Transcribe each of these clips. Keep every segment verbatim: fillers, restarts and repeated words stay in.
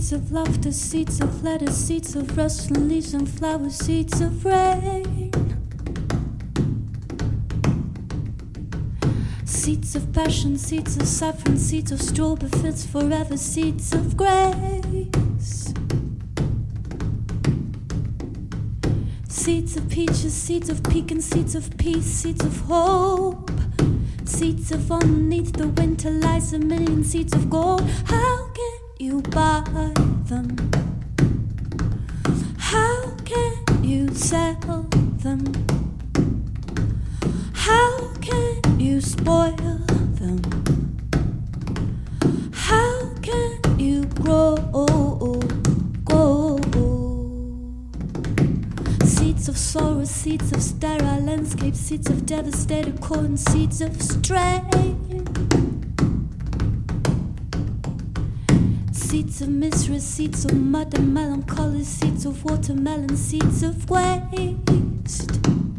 Seeds of laughter, seeds of letters, seeds of rustling leaves and flowers, seeds of rain. Seeds of passion, seeds of saffron, seeds of strawberry fields forever, seeds of grace. Seeds of peaches, seeds of pecan, seeds of peace, seeds of hope. Seeds of underneath the winter lies a million seeds of gold. How can you buy them? How can you sell them? How can you spoil them? How can you grow, grow? Seeds of sorrow, seeds of sterile landscape, seeds of devastated corn, seeds of strain. Seeds of misery, seeds of mud and melancholy, seeds of watermelon, seeds of waste.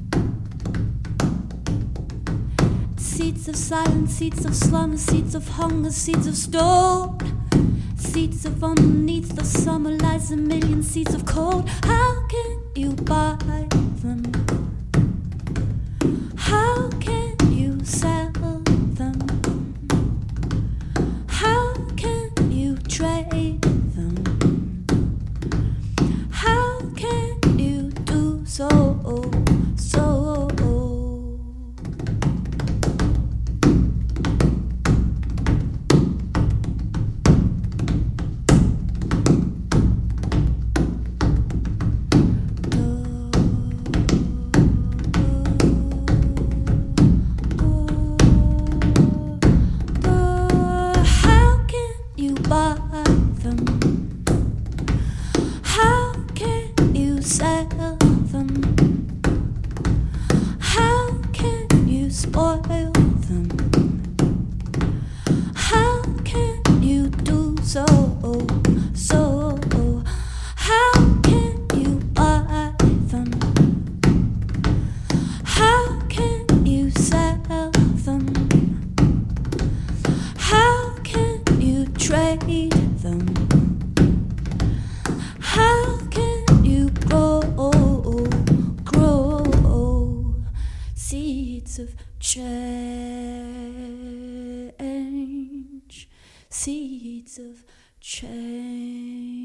Seeds of silence, seeds of slumber, seeds of hunger, seeds of stone. Seeds of underneath the summer lies a million seeds of cold. How can you buy them? How can you sell them? How can you trade them? How can you do so, so? Buy them? How can you sell them? How can you spoil them? How can you do so, so? How can you buy them? How can you sell them? How can you trade them? How can you grow, grow seeds of change, seeds of change?